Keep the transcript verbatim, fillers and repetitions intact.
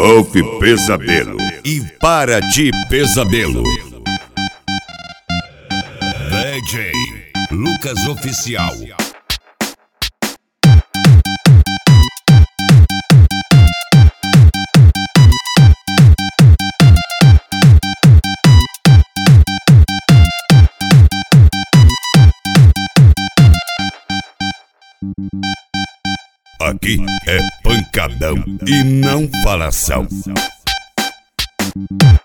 Ouve Pesadelo e para de pesadelo. D J Lucas Oficial. Aqui é pancadão e não falação.